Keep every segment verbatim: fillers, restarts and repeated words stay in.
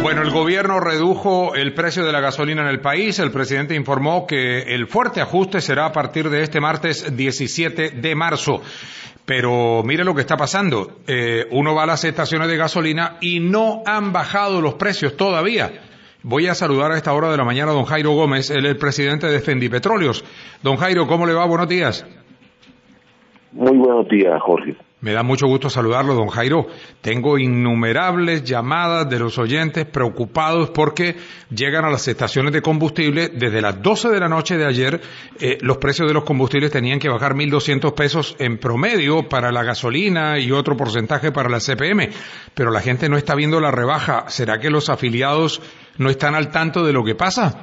Bueno, el gobierno redujo el precio de la gasolina en el país. El presidente informó que el fuerte ajuste será a partir de este martes diecisiete de marzo. Pero mire lo que está pasando. Eh, uno va a las estaciones de gasolina y no han bajado los precios todavía. Voy a saludar a esta hora de la mañana a don Jairo Gómez, él es el presidente de Fendipetróleos. Don Jairo, ¿cómo le va? Buenos días. Muy buenos días, Jorge. Me da mucho gusto saludarlo, don Jairo. Tengo innumerables llamadas de los oyentes preocupados porque llegan a las estaciones de combustible. Desde las doce de la noche de ayer, eh, los precios de los combustibles tenían que bajar mil doscientos pesos en promedio para la gasolina y otro porcentaje para la C P M. Pero la gente no está viendo la rebaja. ¿Será que los afiliados no están al tanto de lo que pasa?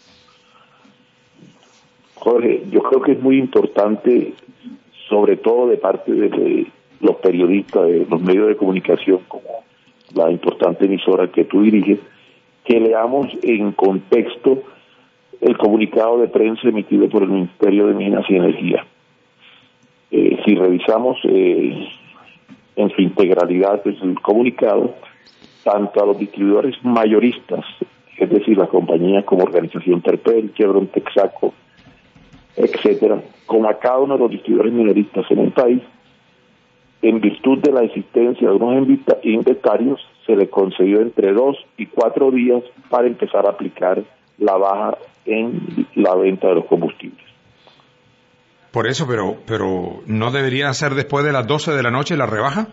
Jorge, yo creo que es muy importante, sobre todo de parte de, de los periodistas, de los medios de comunicación, como la importante emisora que tú diriges, que leamos en contexto el comunicado de prensa emitido por el Ministerio de Minas y Energía. Eh, si revisamos eh, en su integralidad pues, el comunicado, tanto a los distribuidores mayoristas, es decir, las compañías como Organización Terpel, Chevron, Texaco, etcétera, como a cada uno de los distribuidores minoristas en el país, en virtud de la existencia de unos inventarios, se le concedió entre dos y cuatro días para empezar a aplicar la baja en la venta de los combustibles. Por eso, pero pero ¿no debería ser después de las doce de la noche la rebaja?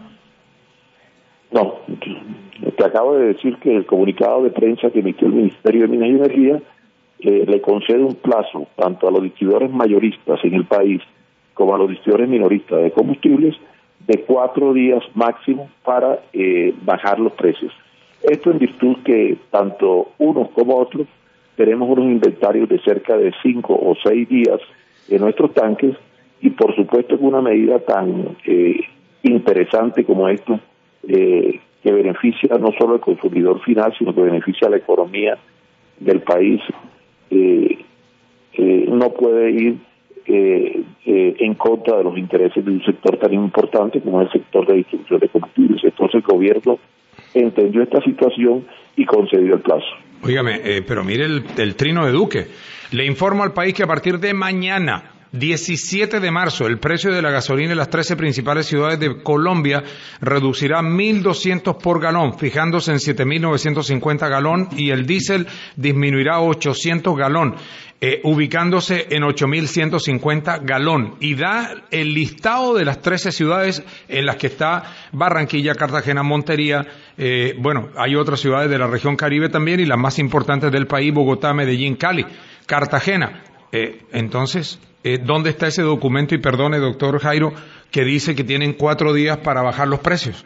No, te acabo de decir que el comunicado de prensa que emitió el Ministerio de Minas y Energía Eh, le concede un plazo tanto a los distribuidores mayoristas en el país como a los distribuidores minoristas de combustibles de cuatro días máximo para eh, bajar los precios. Esto en virtud que tanto unos como otros tenemos unos inventarios de cerca de cinco o seis días en nuestros tanques y por supuesto que una medida tan eh, interesante como esta eh, que beneficia no solo al consumidor final sino que beneficia a la economía del país. Eh, eh, no puede ir eh, eh, en contra de los intereses de un sector tan importante como es el sector de distribución de combustibles. Entonces el gobierno entendió esta situación y concedió el plazo. Óigame, eh, pero mire el, el trino de Duque. Le informo al país que a partir de mañana, diecisiete de marzo, el precio de la gasolina en las trece principales ciudades de Colombia reducirá mil doscientos por galón, fijándose en siete mil novecientos cincuenta galón, y el diésel disminuirá a ochocientos galón, eh, ubicándose en ocho mil ciento cincuenta galón. Y da el listado de las trece ciudades en las que está Barranquilla, Cartagena, Montería, eh, bueno, hay otras ciudades de la región Caribe también, y las más importantes del país, Bogotá, Medellín, Cali, Cartagena. Eh, entonces, eh, ¿dónde está ese documento? Y perdone, doctor Jairo, que dice que tienen cuatro días para bajar los precios.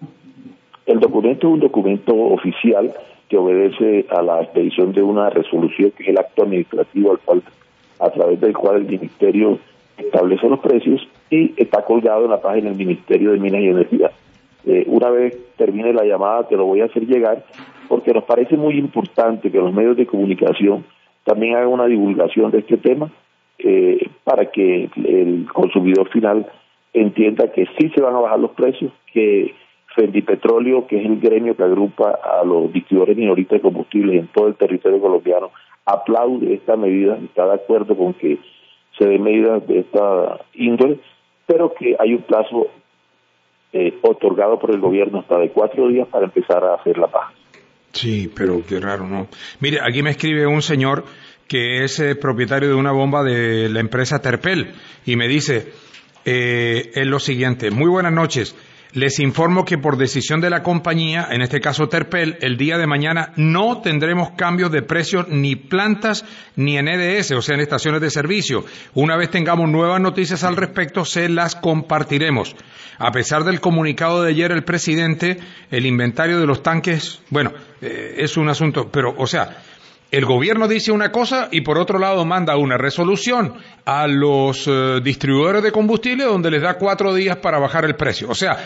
El documento es un documento oficial que obedece a la expedición de una resolución que es el acto administrativo al cual, a través del cual el Ministerio establece los precios y está colgado en la página del Ministerio de Minas y Energía. Eh, una vez termine la llamada te lo voy a hacer llegar porque nos parece muy importante que los medios de comunicación también hagan una divulgación de este tema eh, para que el consumidor final entienda que sí se van a bajar los precios, que Fendipetróleo, que es el gremio que agrupa a los distribuidores minoristas de combustibles en todo el territorio colombiano, aplaude esta medida, está de acuerdo con que se den medidas de esta índole, pero que hay un plazo eh, otorgado por el gobierno hasta de cuatro días para empezar a hacer la baja. Sí, pero qué raro, ¿no? Mire, aquí me escribe un señor que es eh, propietario de una bomba de la empresa Terpel y me dice eh, es lo siguiente: muy buenas noches, les informo que por decisión de la compañía, en este caso Terpel, el día de mañana no tendremos cambios de precios ni plantas ni en E D S, o sea, en estaciones de servicio. Una vez tengamos nuevas noticias al respecto, se las compartiremos. A pesar del comunicado de ayer el presidente, el inventario de los tanques, bueno, eh, es un asunto, pero, o sea, el gobierno dice una cosa y por otro lado manda una resolución a los eh, distribuidores de combustible donde les da cuatro días para bajar el precio. O sea,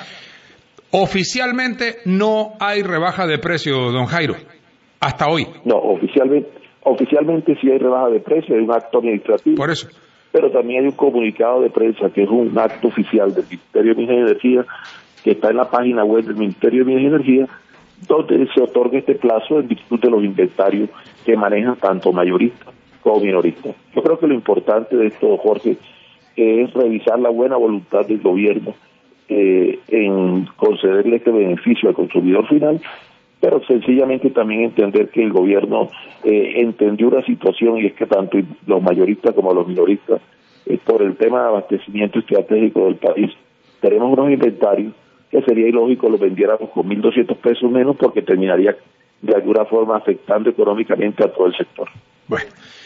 oficialmente no hay rebaja de precio, don Jairo, hasta hoy. No, oficialmente, oficialmente sí hay rebaja de precio, hay un acto administrativo. Por eso. Pero también hay un comunicado de prensa que es un acto oficial del Ministerio de Minas y Energía que está en la página web del Ministerio de Minas y Energía, donde se otorga este plazo en virtud de los inventarios que manejan tanto mayoristas como minoristas. Yo creo que lo importante de esto, Jorge, es revisar la buena voluntad del gobierno eh, en concederle este beneficio al consumidor final, pero sencillamente también entender que el gobierno eh, entendió una situación, y es que tanto los mayoristas como los minoristas, eh, por el tema de abastecimiento estratégico del país, tenemos unos inventarios que sería ilógico los vendiéramos con mil doscientos pesos menos, porque terminaría de alguna forma afectando económicamente a todo el sector. Bueno,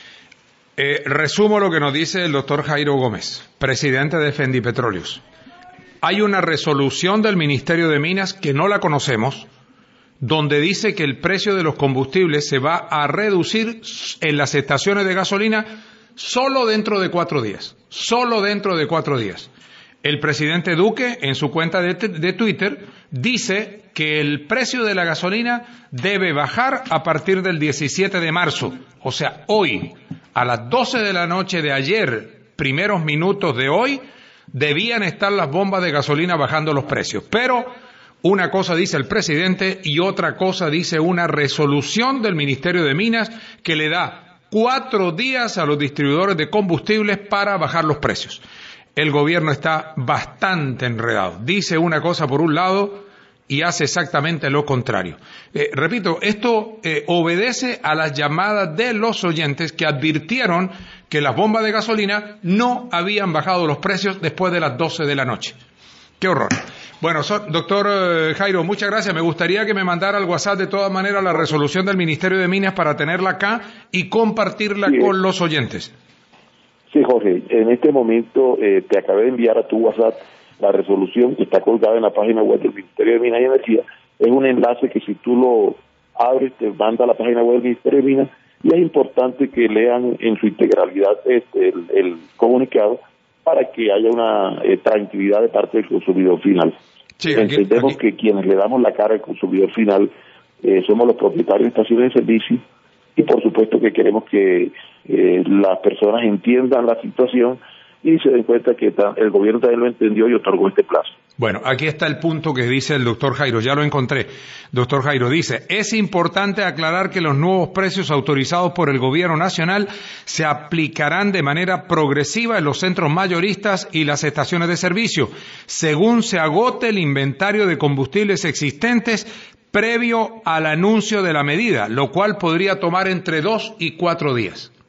eh, resumo lo que nos dice el doctor Jairo Gómez, presidente de Fendipetróleos. Hay una resolución del Ministerio de Minas que no la conocemos, donde dice que el precio de los combustibles se va a reducir en las estaciones de gasolina solo dentro de cuatro días, solo dentro de cuatro días. El presidente Duque, en su cuenta de, de Twitter, dice que el precio de la gasolina debe bajar a partir del diecisiete de marzo, o sea, hoy, a las doce de la noche de ayer, primeros minutos de hoy, debían estar las bombas de gasolina bajando los precios. Pero una cosa dice el presidente y otra cosa dice una resolución del Ministerio de Minas que le da cuatro días a los distribuidores de combustibles para bajar los precios. El gobierno está bastante enredado. Dice una cosa por un lado y hace exactamente lo contrario. Eh, repito, esto eh, obedece a las llamadas de los oyentes que advirtieron que las bombas de gasolina no habían bajado los precios después de las doce de la noche. ¡Qué horror! Bueno, so, doctor eh, Jairo, muchas gracias. Me gustaría que me mandara al WhatsApp de todas maneras la resolución del Ministerio de Minas para tenerla acá y compartirla sí, con los oyentes. Sí, Jorge, en este momento eh, te acabé de enviar a tu WhatsApp la resolución que está colgada en la página web del Ministerio de Minas y Energía. Es un enlace que si tú lo abres te manda a la página web del Ministerio de Minas, y es importante que lean en su integralidad este el, el comunicado para que haya una eh, tranquilidad de parte del consumidor final. Sí, aquí, Entendemos aquí. que quienes le damos la cara al consumidor final eh, somos los propietarios de estaciones de servicio, y por supuesto que queremos que eh, las personas entiendan la situación y se den cuenta que ta, el gobierno también lo entendió y otorgó este plazo. Bueno, aquí está el punto que dice el doctor Jairo, ya lo encontré. Doctor Jairo dice, es importante aclarar que los nuevos precios autorizados por el gobierno nacional se aplicarán de manera progresiva en los centros mayoristas y las estaciones de servicio, según se agote el inventario de combustibles existentes previo al anuncio de la medida, lo cual podría tomar entre dos y cuatro días.